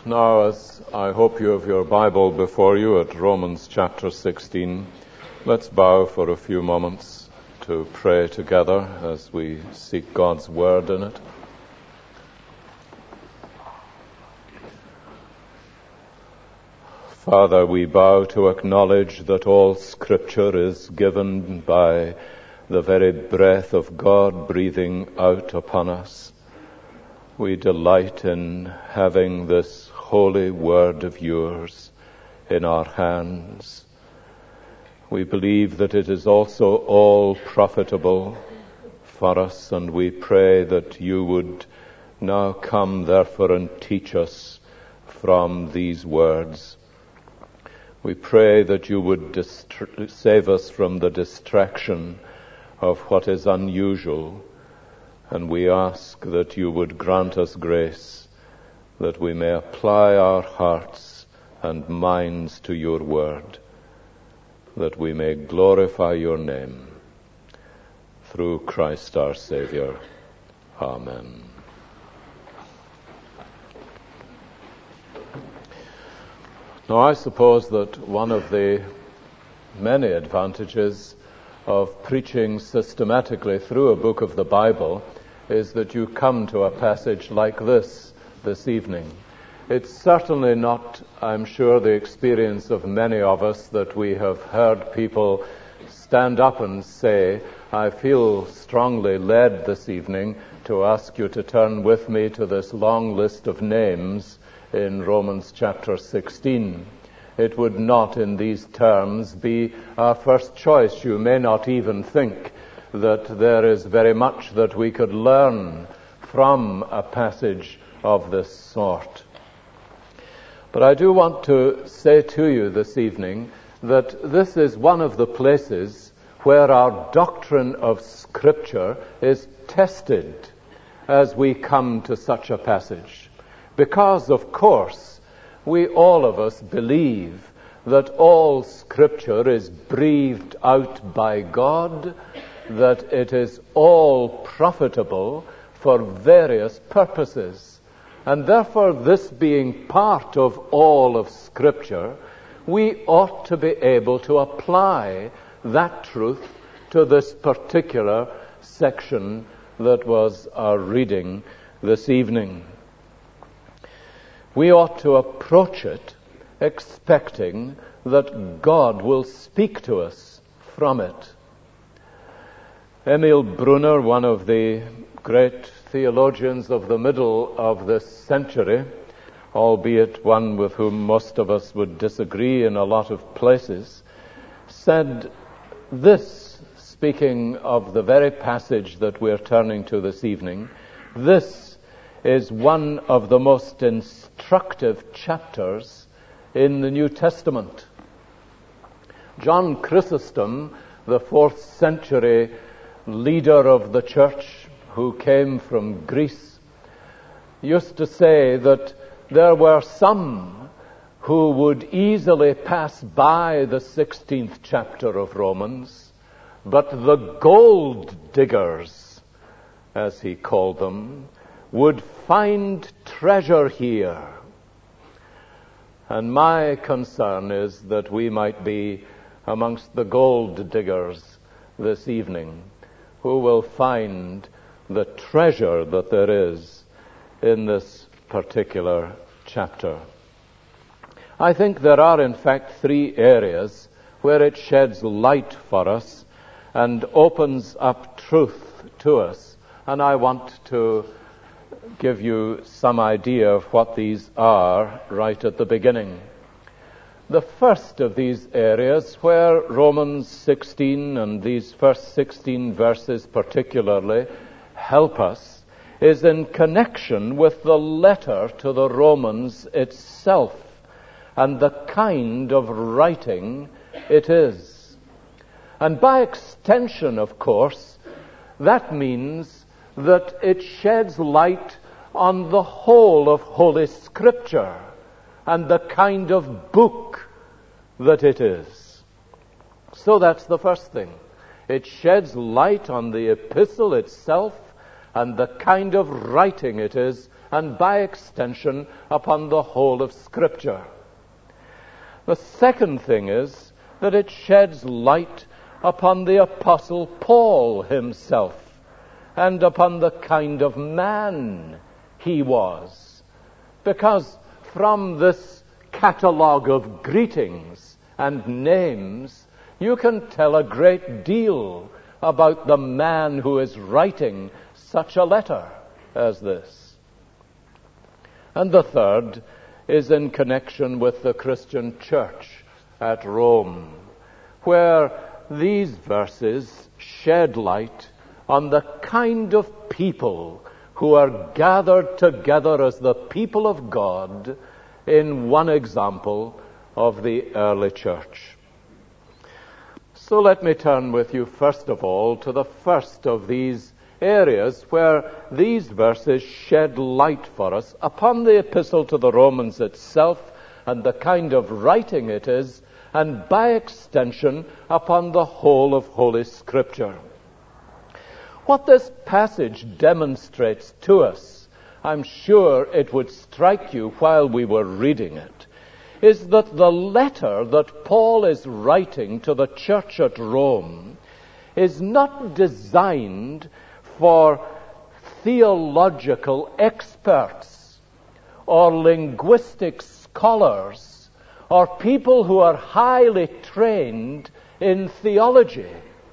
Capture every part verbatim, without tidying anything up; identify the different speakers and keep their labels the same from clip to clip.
Speaker 1: Now, as I hope you have your Bible before you at Romans chapter sixteen, let's bow for a few moments to pray together as we seek God's word in it. Father, we bow to acknowledge that all Scripture is given by the very breath of God breathing out upon us. We delight in having this holy word of yours in our hands. We believe that it is also all profitable for us, and we pray that you would now come, therefore, and teach us from these words. We pray that you would distra- save us from the distraction of what is unusual, and we ask that you would grant us grace that we may apply our hearts and minds to your word, that we may glorify your name through Christ our Savior. Amen. Now, I suppose that one of the many advantages of preaching systematically through a book of the Bible is that you come to a passage like this this evening. It's certainly not, I'm sure, the experience of many of us that we have heard people stand up and say, I feel strongly led this evening to ask you to turn with me to this long list of names in Romans chapter sixteen. It would not, in these terms, be our first choice. You may not even think that there is very much that we could learn from a passage of this sort. But I do want to say to you this evening that this is one of the places where our doctrine of Scripture is tested as we come to such a passage. Because, of course, we all of us believe that all Scripture is breathed out by God, that it is all profitable for various purposes. And therefore, this being part of all of Scripture, we ought to be able to apply that truth to this particular section that was our reading this evening. We ought to approach it expecting that God will speak to us from it. Emil Brunner, one of the great theologians of the middle of this century, albeit one with whom most of us would disagree in a lot of places, said this, speaking of the very passage that we're turning to this evening, this is one of the most instructive chapters in the New Testament. John Chrysostom, the fourth century leader of the church who came from Greece, used to say that there were some who would easily pass by the sixteenth chapter of Romans, but the gold diggers, as he called them, would find treasure here. And my concern is that we might be amongst the gold diggers this evening, who will find the treasure that there is in this particular chapter. I think there are, in fact, three areas where it sheds light for us and opens up truth to us. And I want to give you some idea of what these are right at the beginning. The first of these areas where Romans sixteen and these first sixteen verses particularly help us is in connection with the letter to the Romans itself and the kind of writing it is. And by extension, of course, that means that it sheds light on the whole of Holy Scripture and the kind of book that it is. So that's the first thing. It sheds light on the epistle itself and the kind of writing it is and by extension upon the whole of Scripture. The second thing is that it sheds light upon the Apostle Paul himself and upon the kind of man he was. Because from this catalogue of greetings and names, you can tell a great deal about the man who is writing such a letter as this. And the third is in connection with the Christian church at Rome, where these verses shed light on the kind of people who are gathered together as the people of God in one example of the early church. So let me turn with you first of all to the first of these areas where these verses shed light for us upon the epistle to the Romans itself and the kind of writing it is, and by extension upon the whole of Holy Scripture. What this passage demonstrates to us, I'm sure it would strike you while we were reading it, is that the letter that Paul is writing to the church at Rome is not designed for theological experts or linguistic scholars or people who are highly trained in theology.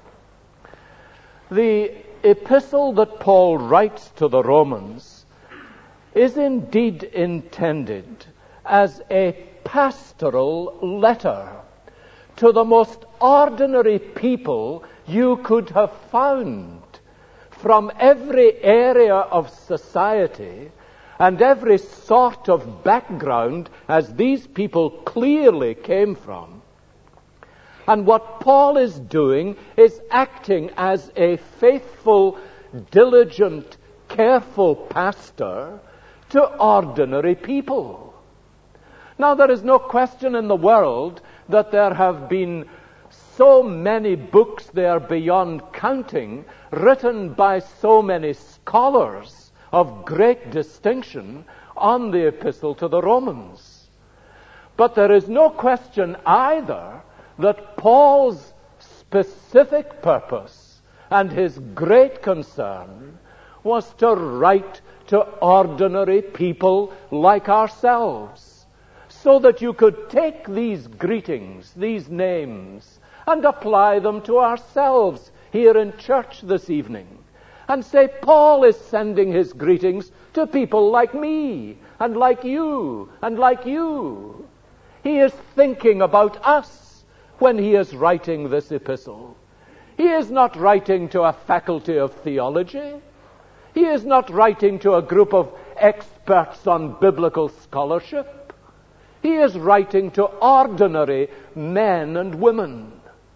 Speaker 1: The epistle that Paul writes to the Romans is indeed intended as a pastoral letter to the most ordinary people you could have found from every area of society and every sort of background as these people clearly came from. And what Paul is doing is acting as a faithful, diligent, careful pastor to ordinary people. Now, there is no question in the world that there have been so many books there beyond counting, written by so many scholars of great distinction on the epistle to the Romans. But there is no question either that Paul's specific purpose and his great concern was to write to ordinary people like ourselves, so that you could take these greetings, these names, and apply them to ourselves here in church this evening. And say, Paul is sending his greetings to people like me, and like you, and like you. He is thinking about us when he is writing this epistle. He is not writing to a faculty of theology. He is not writing to a group of experts on biblical scholarship. He is writing to ordinary men and women.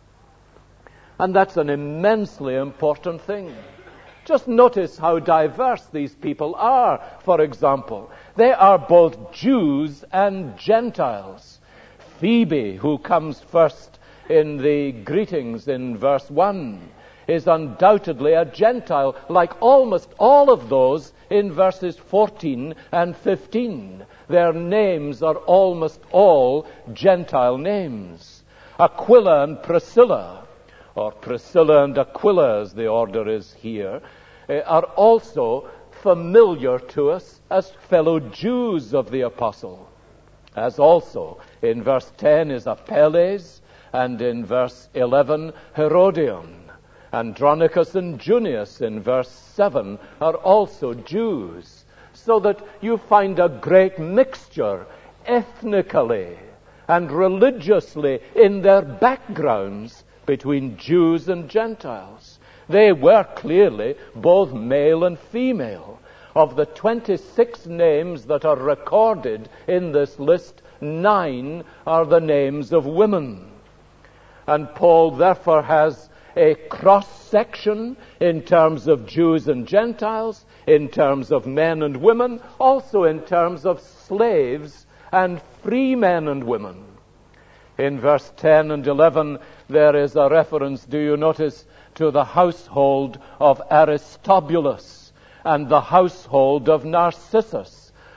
Speaker 1: And that's an immensely important thing. Just notice how diverse these people are. For example, they are both Jews and Gentiles. Phoebe, who comes first in the greetings in verse one, is undoubtedly a Gentile, like almost all of those in verses fourteen and fifteen. Their names are almost all Gentile names. Aquila and Priscilla, or Priscilla and Aquila as the order is here, are also familiar to us as fellow Jews of the apostle. As also in verse ten is Apelles, and in verse eleven Herodion. Andronicus and Junius in verse seven are also Jews, so that you find a great mixture ethnically and religiously in their backgrounds between Jews and Gentiles. They were clearly both male and female. Of the twenty-six names that are recorded in this list, nine are the names of women. And Paul therefore has a cross-section in terms of Jews and Gentiles, in terms of men and women, also in terms of slaves and free men and women. In verse ten and eleven, there is a reference, do you notice, to the household of Aristobulus and the household of Narcissus.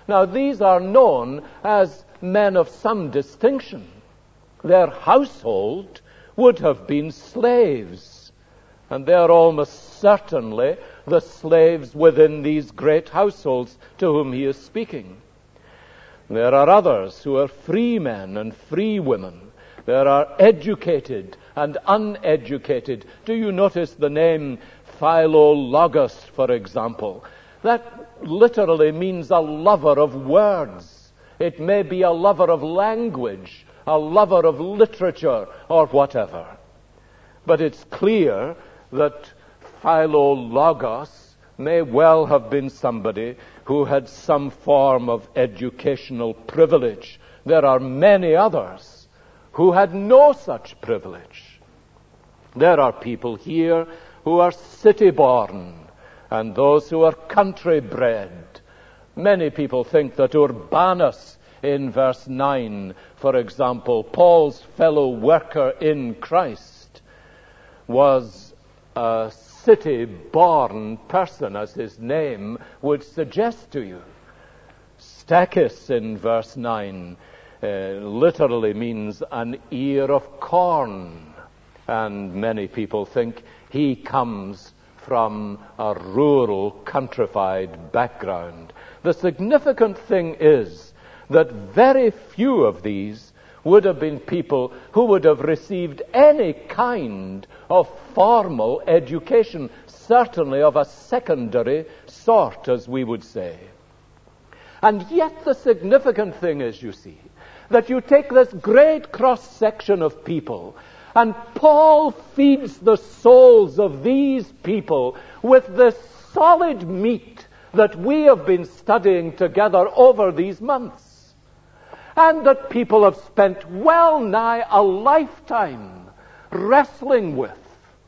Speaker 1: Now, these are known as men of some distinction. Their household would have been slaves, and they are almost certainly the slaves within these great households to whom he is speaking. There are others who are free men and free women. There are educated and uneducated. Do you notice the name Philologus, for example? That literally means a lover of words. It may be a lover of language, a lover of literature, or whatever. But it's clear that Philologus may well have been somebody who had some form of educational privilege. There are many others who had no such privilege. There are people here who are city-born and those who are country-bred. Many people think that Urbanus, in verse nine, for example, Paul's fellow worker in Christ, was a city-born person, as his name would suggest to you. Stachys, in verse nine, uh, literally means an ear of corn, and many people think he comes from a rural, countrified background. The significant thing is that very few of these would have been people who would have received any kind of formal education, certainly of a secondary sort, as we would say. And yet the significant thing is, you see, that you take this great cross-section of people, and Paul feeds the souls of these people with the solid meat that we have been studying together over these months, and that people have spent well nigh a lifetime wrestling with.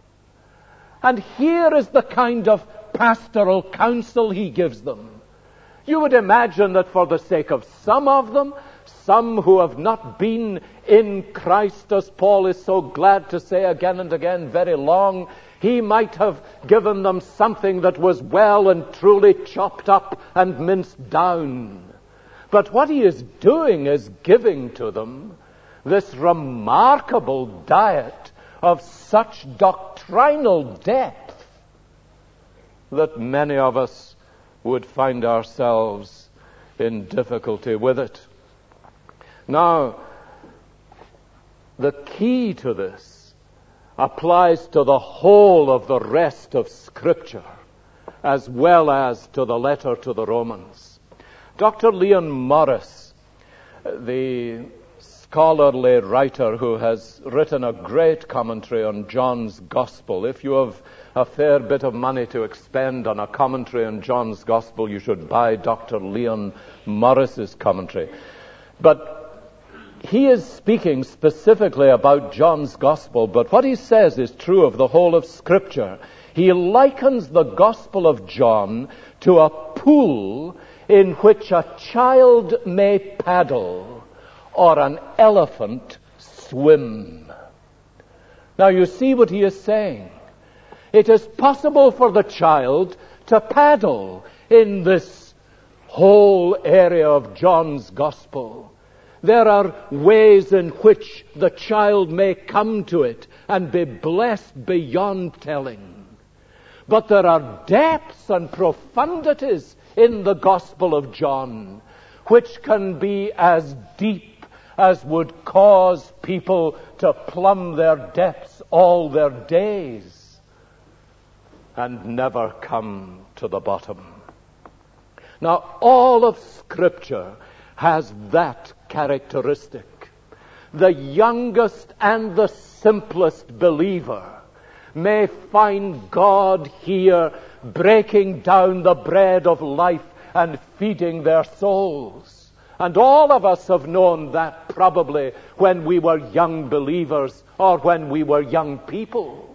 Speaker 1: And here is the kind of pastoral counsel he gives them. You would imagine that for the sake of some of them, some who have not been in Christ, as Paul is so glad to say again and again, very long, he might have given them something that was well and truly chopped up and minced down. But what he is doing is giving to them this remarkable diet of such doctrinal depth that many of us would find ourselves in difficulty with it. Now, the key to this applies to the whole of the rest of Scripture, as well as to the letter to the Romans. Doctor Leon Morris, the scholarly writer who has written a great commentary on John's Gospel. If you have a fair bit of money to expend on a commentary on John's Gospel, you should buy Doctor Leon Morris's commentary. But he is speaking specifically about John's Gospel, but what he says is true of the whole of Scripture. He likens the Gospel of John to a pool in which a child may paddle or an elephant swim. Now you see what he is saying. It is possible for the child to paddle in this whole area of John's Gospel. There are ways in which the child may come to it and be blessed beyond telling. But there are depths and profundities in the Gospel of John which can be as deep as would cause people to plumb their depths all their days and never come to the bottom. Now, all of Scripture has that characteristic. The youngest and the simplest believer may find God here breaking down the bread of life and feeding their souls. And all of us have known that probably when we were young believers or when we were young people.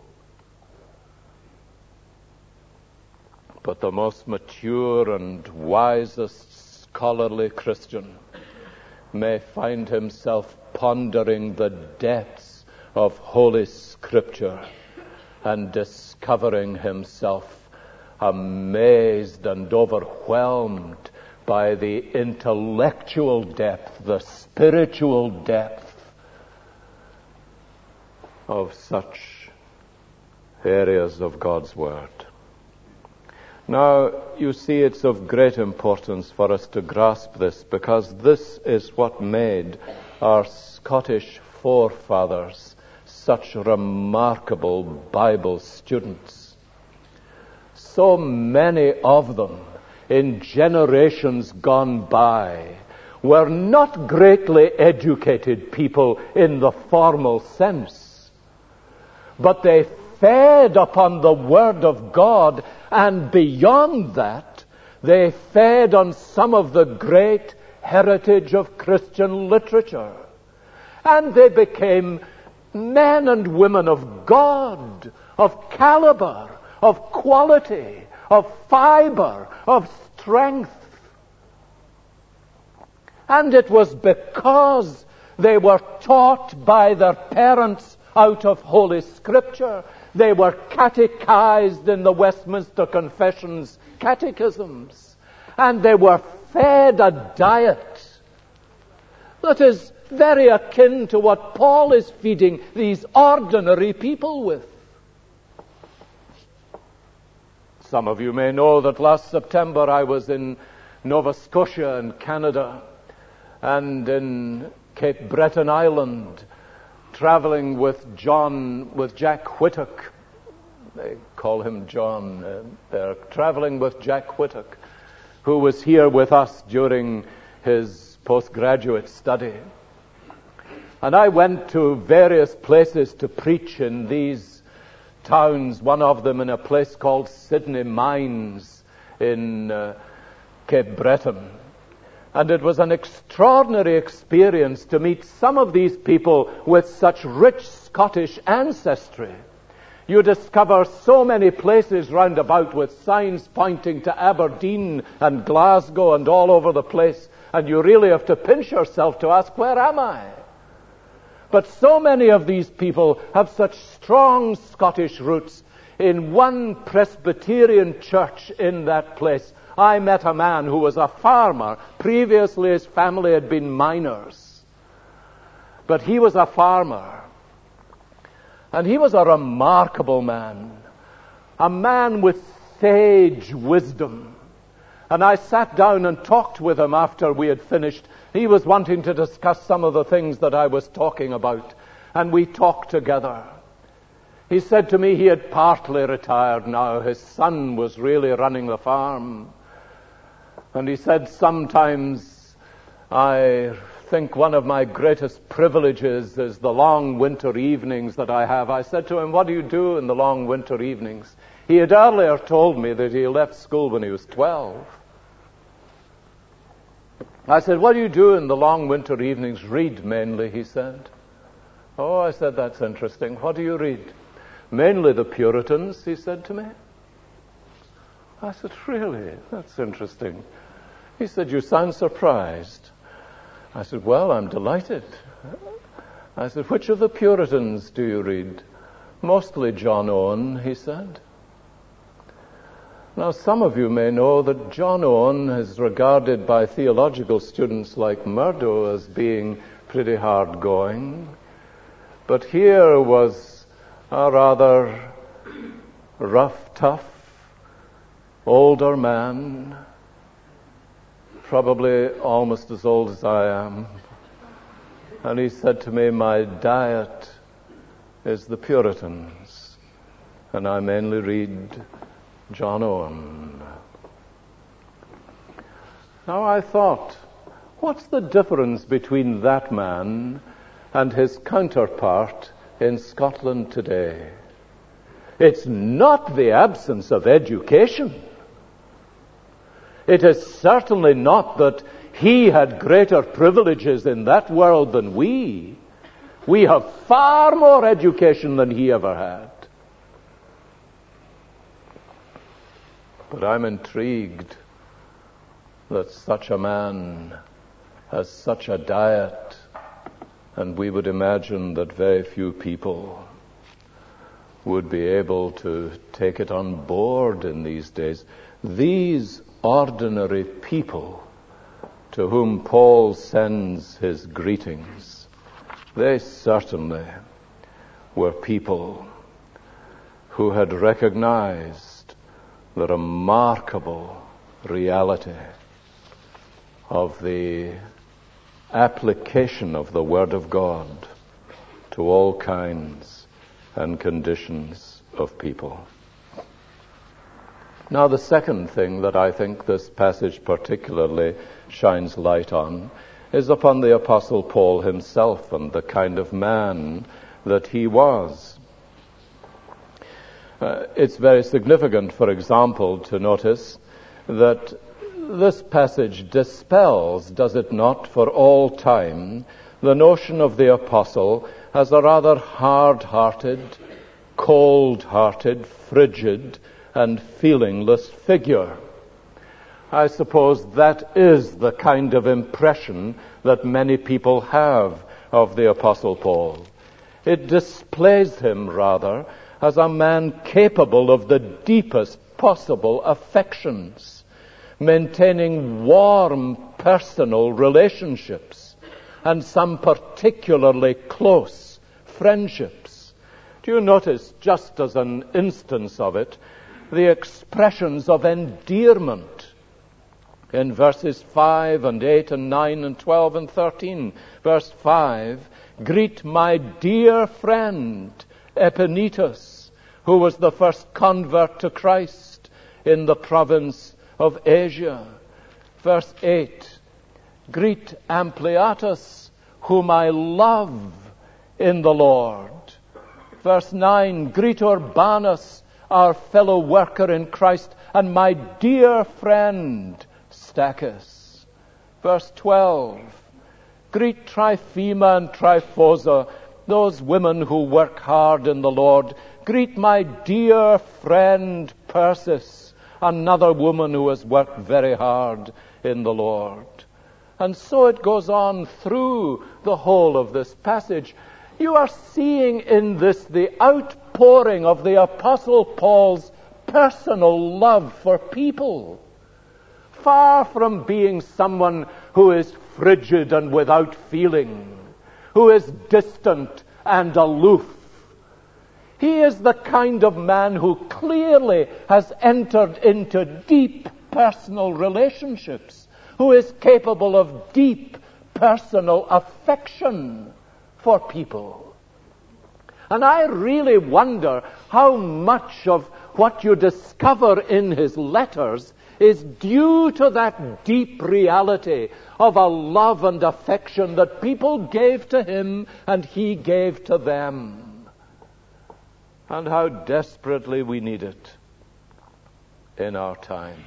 Speaker 1: But the most mature and wisest scholarly Christian may find himself pondering the depths of Holy Scripture and discovering himself amazed and overwhelmed by the intellectual depth, the spiritual depth of such areas of God's Word. Now, you see, it's of great importance for us to grasp this, because this is what made our Scottish forefathers such remarkable Bible students. So many of them, in generations gone by, were not greatly educated people in the formal sense, but they fed upon the Word of God, and beyond that, they fed on some of the great heritage of Christian literature. And they became men and women of God, of caliber, of quality, of fiber, of strength. And it was because they were taught by their parents out of Holy Scripture. They were catechized in the Westminster Confession's catechisms. And they were fed a diet that is very akin to what Paul is feeding these ordinary people with. Some of you may know that last September I was in Nova Scotia in Canada and in Cape Breton Island, traveling with John, with Jack Whittock. They call him John. Uh, they're traveling with Jack Whittock, who was here with us during his postgraduate study. And I went to various places to preach in these towns, one of them in a place called Sydney Mines in uh, Cape Breton. And it was an extraordinary experience to meet some of these people with such rich Scottish ancestry. You discover so many places round about with signs pointing to Aberdeen and Glasgow and all over the place, and you really have to pinch yourself to ask, where am I? But so many of these people have such strong Scottish roots. In one Presbyterian church in that place, I met a man who was a farmer. Previously, his family had been miners. But he was a farmer. And he was a remarkable man. A man with sage wisdom. And I sat down and talked with him after we had finished. He was wanting to discuss some of the things that I was talking about. And we talked together. He said to me he had partly retired now. His son was really running the farm. And he said, sometimes I think one of my greatest privileges is the long winter evenings that I have. I said to him, what do you do in the long winter evenings? He had earlier told me that he left school when he was twelve. I said, what do you do in the long winter evenings? Read mainly, he said. Oh, I said, that's interesting. What do you read? Mainly the Puritans, he said to me. I said, really? That's interesting. He said, you sound surprised. I said, well, I'm delighted. I said, which of the Puritans do you read? Mostly John Owen, he said. Now, some of you may know that John Owen is regarded by theological students like Murdo as being pretty hard-going. But here was a rather rough, tough, older man, probably almost as old as I am. And he said to me, my diet is the Puritans, and I mainly read John Owen. Now I thought, what's the difference between that man and his counterpart in Scotland today? It's not the absence of education. It is certainly not that he had greater privileges in that world than we. We have far more education than he ever had. But I'm intrigued that such a man has such a diet, and we would imagine that very few people would be able to take it on board in these days. These ordinary people to whom Paul sends his greetings, they certainly were people who had recognized the remarkable reality of the application of the Word of God to all kinds and conditions of people. Now, the second thing that I think this passage particularly shines light on is upon the Apostle Paul himself and the kind of man that he was. Uh, it's very significant, for example, to notice that this passage dispels, does it not, for all time, the notion of the apostle as a rather hard-hearted, cold-hearted, frigid, and feelingless figure. I suppose that is the kind of impression that many people have of the Apostle Paul. It displays him, rather, as a man capable of the deepest possible affections, maintaining warm personal relationships, and some particularly close friendships. Do you notice, just as an instance of it, the expressions of endearment in verses five and eight and nine and twelve and thirteen. Verse five, greet my dear friend Epaenetus, who was the first convert to Christ in the province of Asia. Verse eight, greet Ampliatus, whom I love in the Lord. Verse nine, greet Urbanus, our fellow worker in Christ, and my dear friend Stachys. Verse twelve, greet Tryphena and Tryphosa, those women who work hard in the Lord. Greet my dear friend Persis, another woman who has worked very hard in the Lord. And so it goes on through the whole of this passage. You are seeing in this the outpouring of the Apostle Paul's personal love for people. Far from being someone who is frigid and without feeling, who is distant and aloof, he is the kind of man who clearly has entered into deep personal relationships, who is capable of deep personal affection for people. And I really wonder how much of what you discover in his letters is due to that deep reality of a love and affection that people gave to him and he gave to them. And how desperately we need it in our time.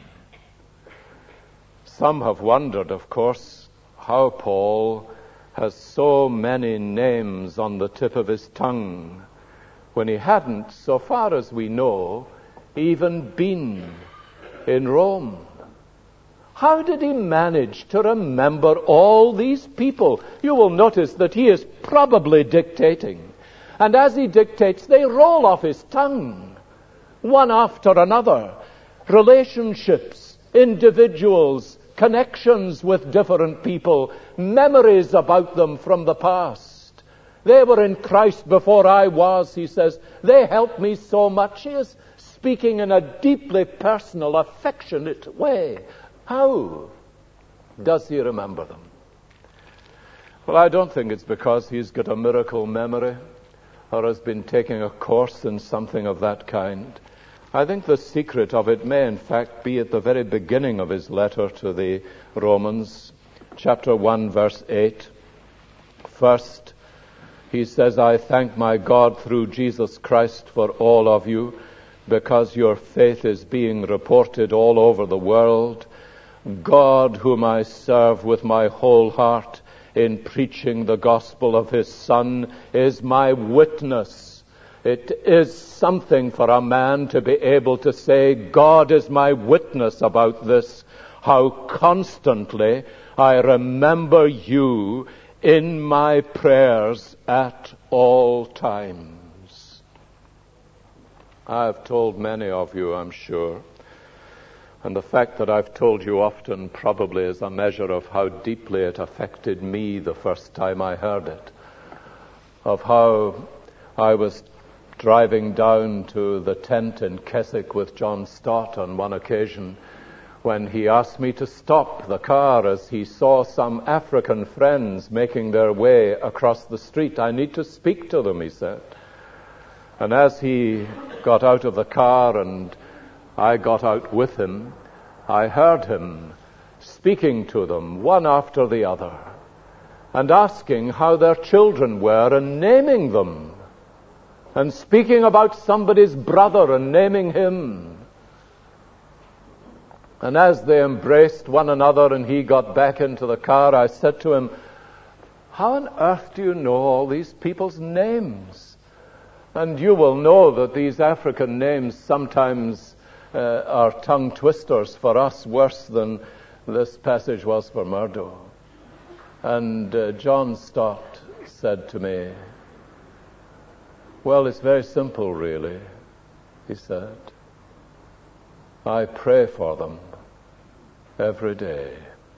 Speaker 1: Some have wondered, of course, how Paul has so many names on the tip of his tongue when he hadn't, so far as we know, even been in Rome. How did he manage to remember all these people? You will notice that he is probably dictating. And as he dictates, they roll off his tongue, one after another. Relationships, individuals, connections with different people, memories about them from the past. They were in Christ before I was, he says. They helped me so much. He is speaking in a deeply personal, affectionate way. How does he remember them? Well, I don't think it's because he's got a miracle memory or has been taking a course in something of that kind. I think the secret of it may, in fact, be at the very beginning of his letter to the Romans, chapter one, verse eight. First, he says, I thank my God through Jesus Christ for all of you, because your faith is being reported all over the world. God, whom I serve with my whole heart in preaching the gospel of his Son, is my witness. It is something for a man to be able to say, God is my witness about this, how constantly I remember you in my prayers at all times. I have told many of you, I'm sure, And the fact that I've told you often probably is a measure of how deeply it affected me the first time I heard it. Of how I was driving down to the tent in Keswick with John Stott on one occasion when he asked me to stop the car as he saw some African friends making their way across the street. I need to speak to them, he said. And as he got out of the car and I got out with him, I heard him speaking to them one after the other and asking how their children were and naming them and speaking about somebody's brother and naming him. And as they embraced one another and he got back into the car, I said to him, how on earth do you know all these people's names? And you will know that these African names sometimes uh, are tongue twisters for us, worse than this passage was for Murdo. And uh, John Stott said to me, well, it's very simple, really, he said. I pray for them every day.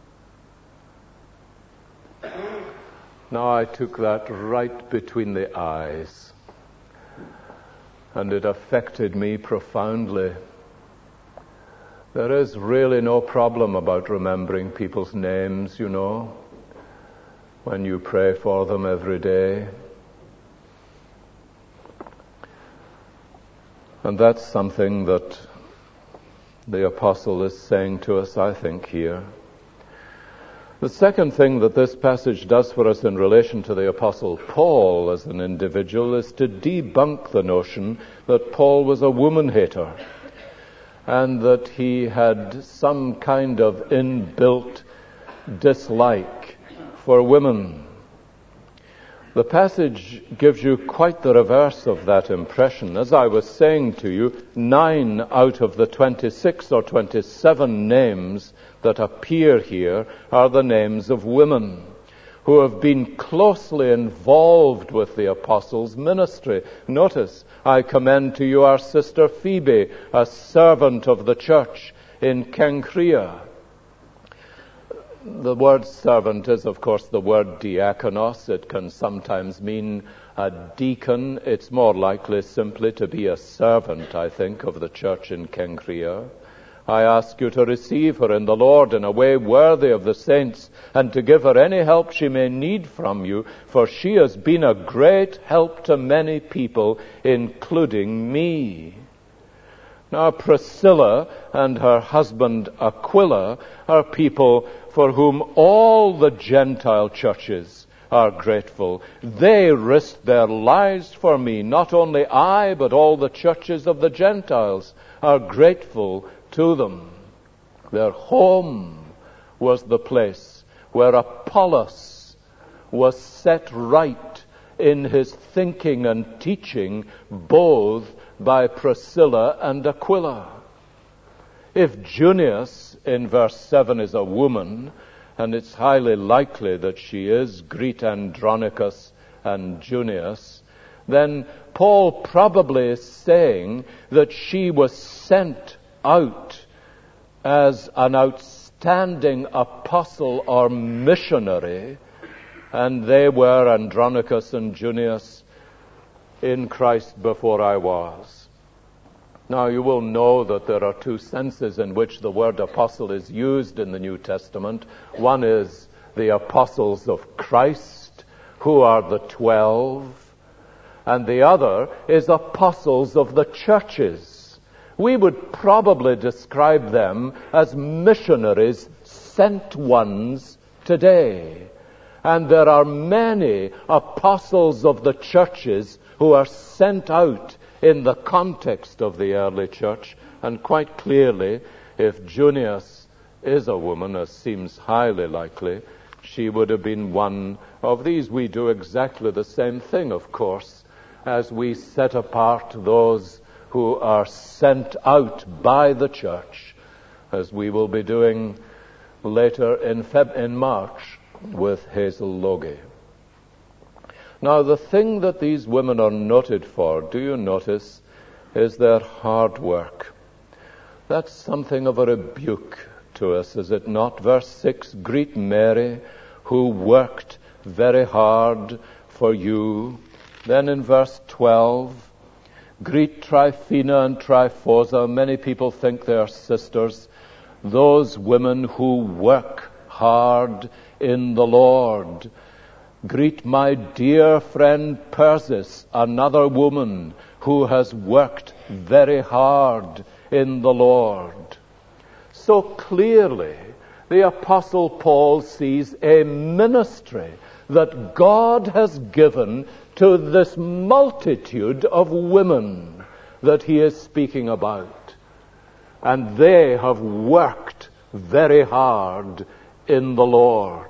Speaker 1: Now I took that right between the eyes, and it affected me profoundly. There is really no problem about remembering people's names, you know, when you pray for them every day. And that's something that the apostle is saying to us, I think, here. The second thing that this passage does for us in relation to the apostle Paul as an individual is to debunk the notion that Paul was a woman hater and that he had some kind of inbuilt dislike for women. The passage gives you quite the reverse of that impression. As I was saying to you, nine out of the twenty-six or twenty-seven names that appear here are the names of women who have been closely involved with the apostles' ministry. Notice, I commend to you our sister Phoebe, a servant of the church in Cenchrea. The word servant is, of course, the word diakonos. It can sometimes mean a deacon. It's more likely simply to be a servant, I think, of the church in Cenchrea. I ask you to receive her in the Lord in a way worthy of the saints and to give her any help she may need from you, for she has been a great help to many people, including me. Now, Priscilla and her husband Aquila are people for whom all the Gentile churches are grateful. They risked their lives for me. Not only I, but all the churches of the Gentiles are grateful to them. Their home was the place where Apollos was set right in his thinking and teaching, both by Priscilla and Aquila. If Junius, in verse seven, is a woman, and it's highly likely that she is, greet Andronicus and Junius, then Paul probably is saying that she was sent out as an outstanding apostle or missionary, and they were, Andronicus and Junius, in Christ before I was. Now, you will know that there are two senses in which the word apostle is used in the New Testament. One is the apostles of Christ, who are the twelve, and the other is apostles of the churches. We would probably describe them as missionaries, sent ones today. And there are many apostles of the churches who are sent out in the context of the early church. And quite clearly, if Junius is a woman, as seems highly likely, she would have been one of these. We do exactly the same thing, of course, as we set apart those who are sent out by the church, as we will be doing later in, Feb- in March with Hazel Logie. Now, the thing that these women are noted for, do you notice, is their hard work. That's something of a rebuke to us, is it not? Verse six, greet Mary, who worked very hard for you. Then in verse twelve, greet Tryphena and Tryphosa. Many people think they are sisters. Those women who work hard in the Lord. Greet my dear friend Persis, another woman who has worked very hard in the Lord. So clearly, the Apostle Paul sees a ministry that God has given to this multitude of women that he is speaking about. And they have worked very hard in the Lord.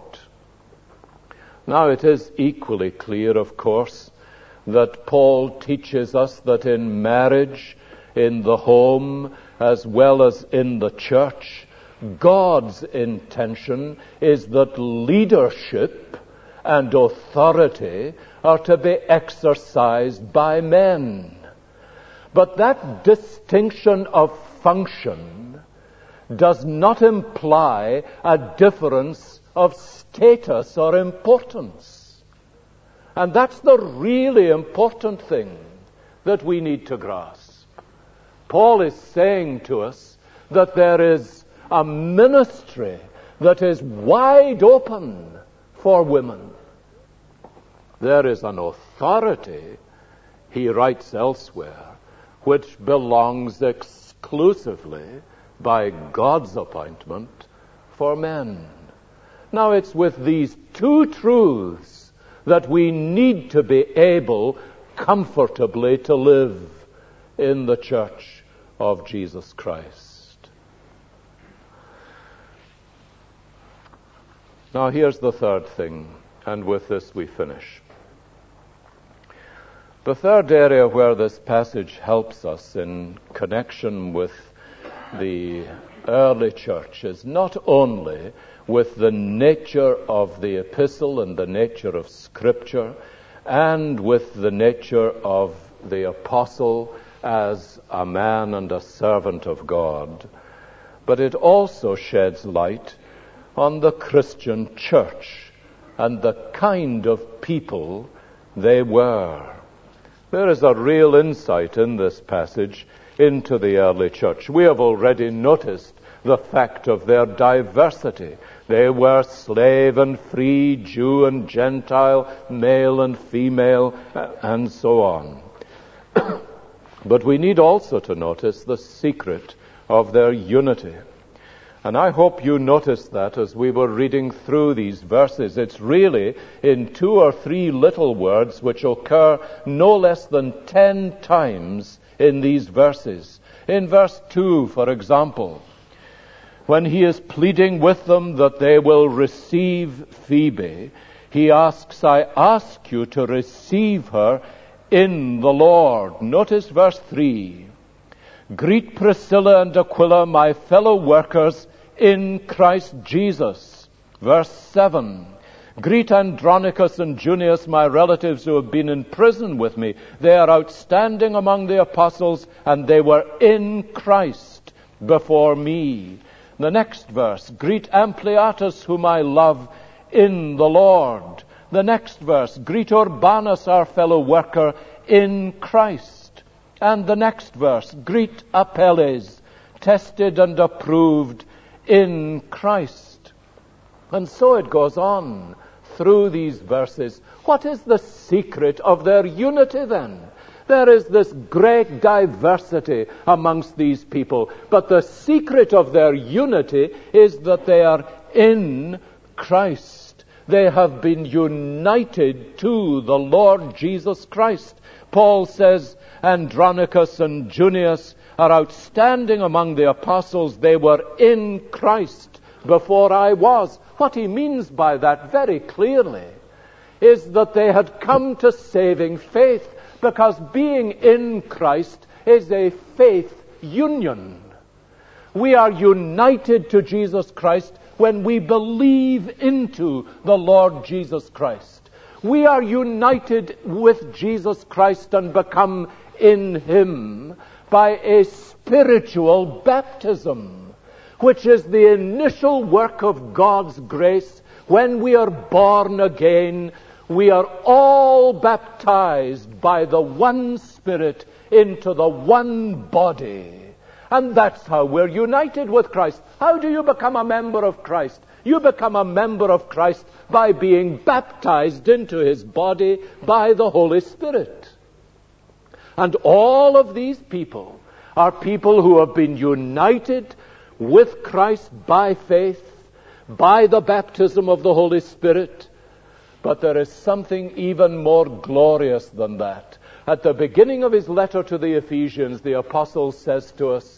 Speaker 1: Now it is equally clear, of course, that Paul teaches us that in marriage, in the home, as well as in the church, God's intention is that leadership and authority are to be exercised by men. But that distinction of function does not imply a difference of status or importance. And that's the really important thing that we need to grasp. Paul is saying to us that there is a ministry that is wide open for women. There is an authority, he writes elsewhere, which belongs exclusively by God's appointment for men. Now it's with these two truths that we need to be able comfortably to live in the church of Jesus Christ. Now here's the third thing, and with this we finish. The third area where this passage helps us in connection with the early church is not only with the nature of the epistle and the nature of Scripture and with the nature of the apostle as a man and a servant of God, but it also sheds light on the Christian church and the kind of people they were. There is a real insight in this passage into the early church. We have already noticed the fact of their diversity. They were slave and free, Jew and Gentile, male and female, and so on. But we need also to notice the secret of their unity. And I hope you noticed that as we were reading through these verses. It's really in two or three little words which occur no less than ten times in these verses. In verse two, for example, when he is pleading with them that they will receive Phoebe, he asks, I ask you to receive her in the Lord. Notice verse three. Greet Priscilla and Aquila, my fellow workers in Christ Jesus. Verse seven. Greet Andronicus and Junius, my relatives who have been in prison with me. They are outstanding among the apostles, and they were in Christ before me. The next verse. Greet Ampliatus, whom I love in the Lord. The next verse. Greet Urbanus, our fellow worker in Christ. And the next verse, greet Apelles, tested and approved in Christ. And so it goes on through these verses. What is the secret of their unity then? There is this great diversity amongst these people, but the secret of their unity is that they are in Christ. They have been united to the Lord Jesus Christ. Paul says, Andronicus and Junius are outstanding among the apostles. They were in Christ before I was. What he means by that very clearly is that they had come to saving faith, because being in Christ is a faith union. We are united to Jesus Christ when we believe into the Lord Jesus Christ. We are united with Jesus Christ and become in Him by a spiritual baptism, which is the initial work of God's grace. When we are born again, we are all baptized by the one Spirit into the one body. And that's how we're united with Christ. How do you become a member of Christ? You become a member of Christ by being baptized into his body by the Holy Spirit. And all of these people are people who have been united with Christ by faith, by the baptism of the Holy Spirit. But there is something even more glorious than that. At the beginning of his letter to the Ephesians, the apostle says to us,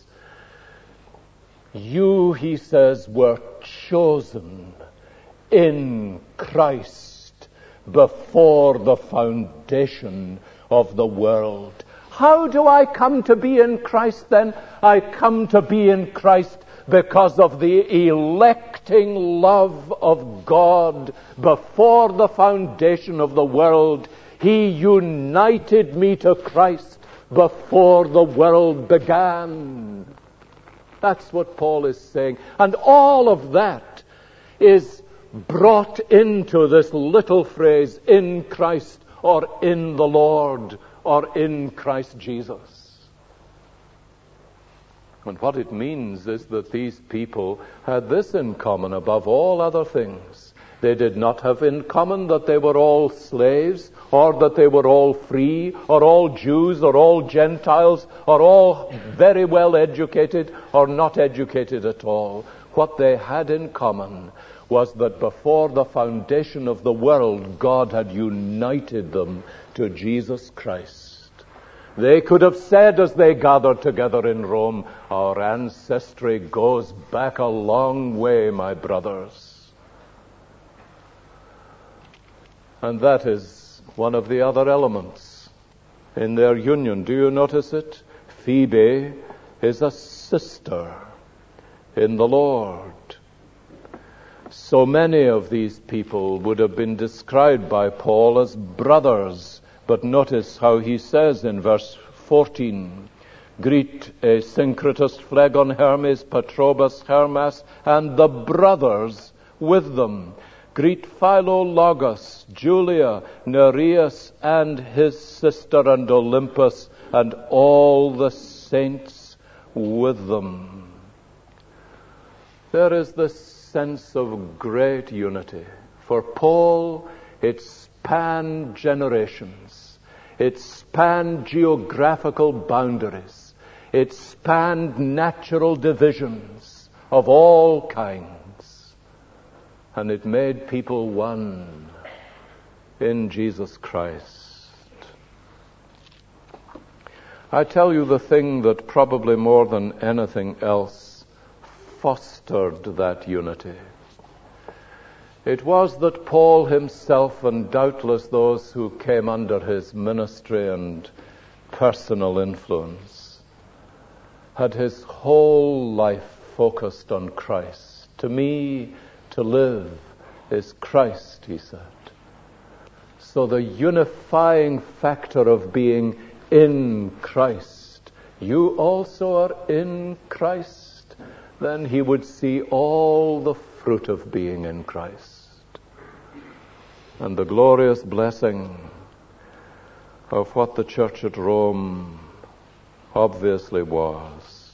Speaker 1: you, he says, were chosen in Christ before the foundation of the world. How do I come to be in Christ then? I come to be in Christ because of the electing love of God before the foundation of the world. He united me to Christ before the world began. That's what Paul is saying. And all of that is brought into this little phrase, in Christ, or in the Lord, or in Christ Jesus. And what it means is that these people had this in common above all other things. They did not have in common that they were all slaves, or that they were all free, or all Jews, or all Gentiles, or all very well educated, or not educated at all. What they had in common was that before the foundation of the world, God had united them to Jesus Christ. They could have said as they gathered together in Rome, our ancestry goes back a long way, my brothers. And that is one of the other elements in their union. Do you notice it? Phoebe is a sister in the Lord. So many of these people would have been described by Paul as brothers. But notice how he says in verse fourteen, greet Syncritus, Phlegon, Hermes, Patrobas, Hermas, and the brothers with them. Greet Philologus, Julia, Nereus, and his sister, and Olympus, and all the saints with them. There is this sense of great unity. For Paul, it spanned generations. It spanned geographical boundaries. It spanned natural divisions of all kinds. And it made people one in Jesus Christ. I tell you the thing that probably more than anything else fostered that unity. It was that Paul himself, and doubtless those who came under his ministry and personal influence, had his whole life focused on Christ. To me, to live is Christ, he said. So the unifying factor of being in Christ, you also are in Christ, then he would see all the fruit of being in Christ. And the glorious blessing of what the church at Rome obviously was.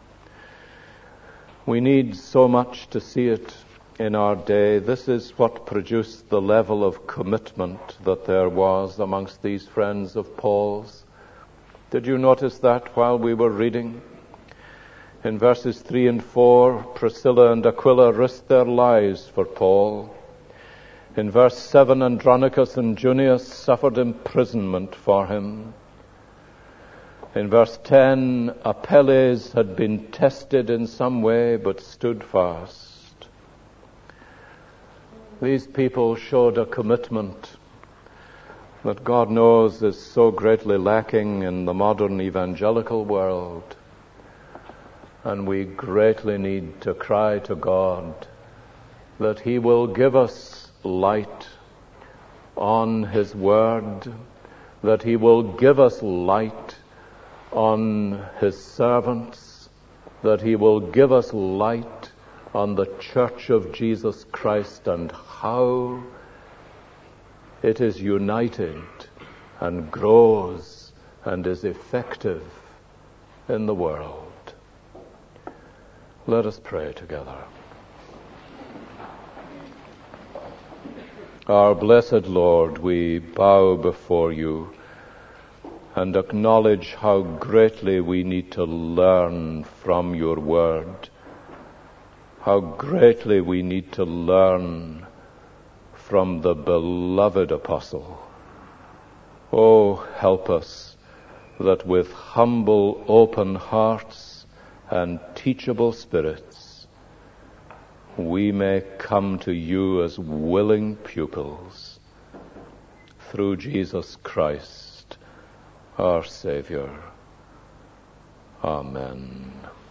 Speaker 1: We need so much to see it in our day. This is what produced the level of commitment that there was amongst these friends of Paul's. Did you notice that while we were reading? In verses three and four, Priscilla and Aquila risked their lives for Paul. In verse seven, Andronicus and Junius suffered imprisonment for him. In verse ten, Apelles had been tested in some way but stood fast. These people showed a commitment that God knows is so greatly lacking in the modern evangelical world. And we greatly need to cry to God that he will give us light on his word, that he will give us light on his servants, that he will give us light on the Church of Jesus Christ and how it is united and grows and is effective in the world. Let us pray together. Our blessed Lord, we bow before you and acknowledge how greatly we need to learn from your word, how greatly we need to learn from the beloved apostle. Oh, help us that with humble, open hearts and teachable spirits, we may come to you as willing pupils through Jesus Christ, our Savior. Amen.